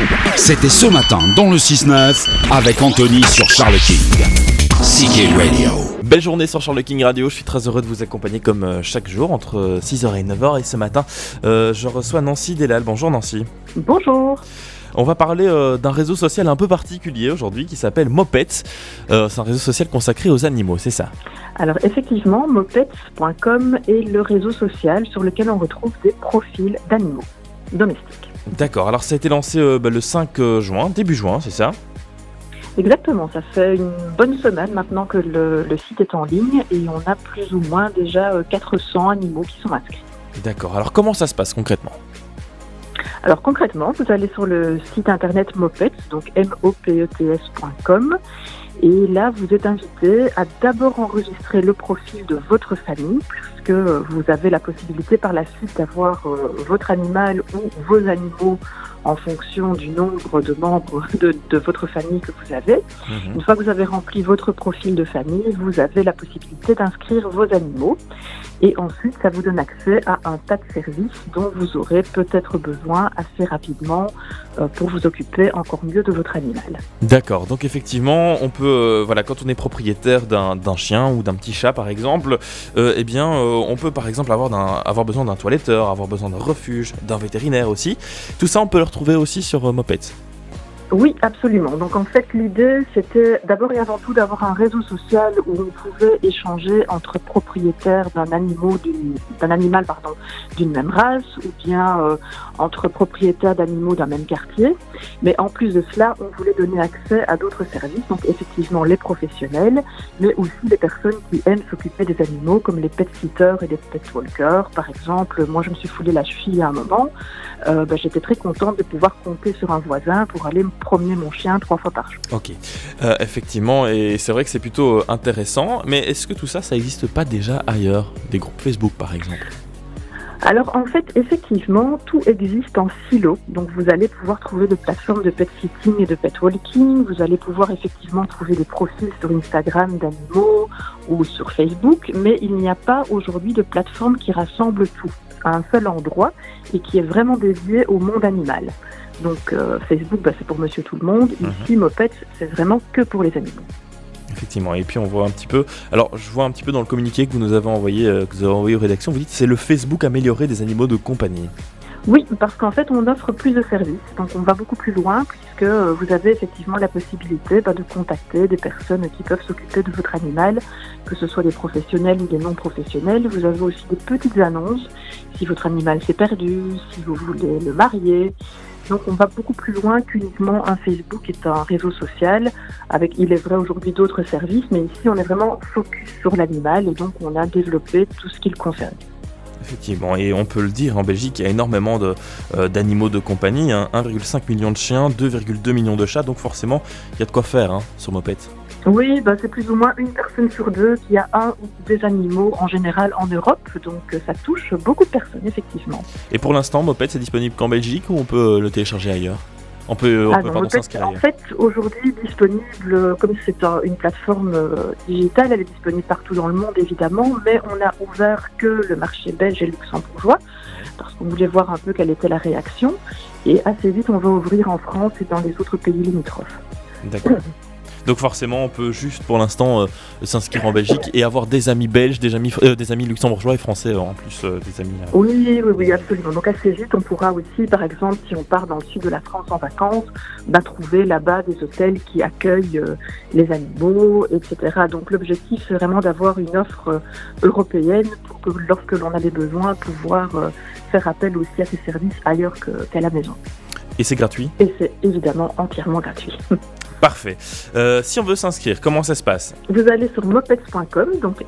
C'était ce matin dans le 6-9 avec Anthony sur Charles King. CK Radio. Belle journée sur Charles King Radio, je suis très heureux de vous accompagner comme chaque jour entre 6h et 9h. Et ce matin, je reçois Nancy Delal. Bonjour Nancy. Bonjour. On va parler d'un réseau social un peu particulier aujourd'hui qui s'appelle Mopets. C'est un réseau social consacré aux animaux, c'est ça? Alors effectivement, mopets.com est le réseau social sur lequel on retrouve des profils d'animaux domestiques. D'accord, alors ça a été lancé le 5 juin, début juin, c'est ça? Exactement, ça fait une bonne semaine maintenant que le site est en ligne et on a plus ou moins déjà 400 animaux qui sont inscrits. D'accord, alors comment ça se passe concrètement? Alors concrètement, vous allez sur le site internet Mopets, donc mopets.com, et là vous êtes invité à d'abord enregistrer le profil de votre famille, puisque vous avez la possibilité par la suite d'avoir votre animal ou vos animaux en fonction du nombre de membres de votre famille que vous avez. Une fois que vous avez rempli votre profil de famille, vous avez la possibilité d'inscrire vos animaux. Et ensuite, ça vous donne accès à un tas de services dont vous aurez peut-être besoin assez rapidement pour vous occuper encore mieux de votre animal. D'accord, donc effectivement, on peut, quand on est propriétaire d'un chien ou d'un petit chat par exemple, on peut par exemple avoir besoin d'un toiletteur, avoir besoin d'un refuge, d'un vétérinaire aussi. Tout ça, on peut le retrouver aussi sur Mopets. Oui, absolument. Donc en fait, l'idée, c'était d'abord et avant tout d'avoir un réseau social où on pouvait échanger entre propriétaires d'un animal d'une même race ou bien entre propriétaires d'animaux d'un même quartier. Mais en plus de cela, on voulait donner accès à d'autres services, donc effectivement les professionnels, mais aussi les personnes qui aiment s'occuper des animaux, comme les pet sitters et les pet walkers. Par exemple, moi je me suis foulé la cheville à un moment, j'étais très contente de pouvoir compter sur un voisin pour aller me promener mon chien 3 fois par jour. Ok, effectivement, et c'est vrai que c'est plutôt intéressant, mais est-ce que tout ça n'existe pas déjà ailleurs? Des groupes Facebook par exemple? Alors en fait, effectivement, tout existe en silo. Donc vous allez pouvoir trouver des plateformes de pet sitting et de pet walking. Vous allez pouvoir effectivement trouver des profils sur Instagram d'animaux ou sur Facebook. Mais il n'y a pas aujourd'hui de plateforme qui rassemble tout à un seul endroit et qui est vraiment dédié au monde animal. Donc Facebook, c'est pour monsieur tout le monde. Ici, Mopets, c'est vraiment que pour les animaux. Effectivement, et puis on voit un petit peu, alors je vois un petit peu dans le communiqué que vous nous avez envoyé, aux rédactions, vous dites que c'est le Facebook amélioré des animaux de compagnie. Oui, parce qu'en fait on offre plus de services, donc on va beaucoup plus loin puisque vous avez effectivement la possibilité de contacter des personnes qui peuvent s'occuper de votre animal, que ce soit des professionnels ou des non professionnels. Vous avez aussi des petites annonces, si votre animal s'est perdu, si vous voulez le marier. Donc on va beaucoup plus loin qu'uniquement un Facebook est un réseau social avec, il est vrai aujourd'hui, d'autres services, mais ici on est vraiment focus sur l'animal et donc on a développé tout ce qui le concerne. Effectivement, et on peut le dire, en Belgique il y a énormément d'animaux de compagnie, 1,5 million de chiens, 2,2 millions de chats, donc forcément il y a de quoi faire sur Mopets. Oui, c'est plus ou moins une personne sur deux qui a un ou des animaux en général en Europe, donc ça touche beaucoup de personnes, effectivement. Et pour l'instant, Mopets est disponible qu'en Belgique ou on peut le télécharger ailleurs? On peut s'inscrire ailleurs. En fait, aujourd'hui, disponible, comme c'est une plateforme digitale, elle est disponible partout dans le monde, évidemment, mais on a ouvert que le marché belge et luxembourgeois, parce qu'on voulait voir un peu quelle était la réaction, et assez vite, on va ouvrir en France et dans les autres pays limitrophes. D'accord. Donc forcément, on peut juste pour l'instant s'inscrire en Belgique et avoir des amis belges, des amis luxembourgeois et français en plus des amis. Oui, absolument. Donc assez vite, on pourra aussi, par exemple, si on part dans le sud de la France en vacances, trouver là-bas des hôtels qui accueillent les animaux, etc. Donc l'objectif, c'est vraiment d'avoir une offre européenne pour que lorsque l'on a des besoins, pouvoir faire appel aussi à ces services ailleurs qu'à la maison. Et c'est gratuit? Et c'est évidemment entièrement gratuit. Parfait. Si on veut s'inscrire, comment ça se passe? Vous allez sur mopets.com, donc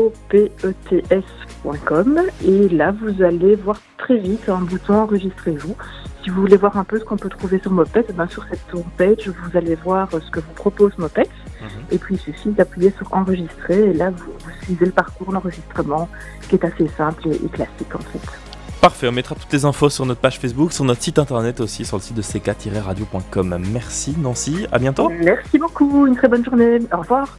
mopets.com, et là vous allez voir très vite un bouton enregistrez-vous. Si vous voulez voir un peu ce qu'on peut trouver sur Mopets, sur cette homepage, vous allez voir ce que vous propose Mopets, et puis il suffit d'appuyer sur enregistrer, et là vous suivez le parcours d'enregistrement qui est assez simple et classique en fait. Parfait, on mettra toutes les infos sur notre page Facebook, sur notre site internet aussi, sur le site de ck-radio.com. Merci Nancy, à bientôt. Merci beaucoup, une très bonne journée, au revoir.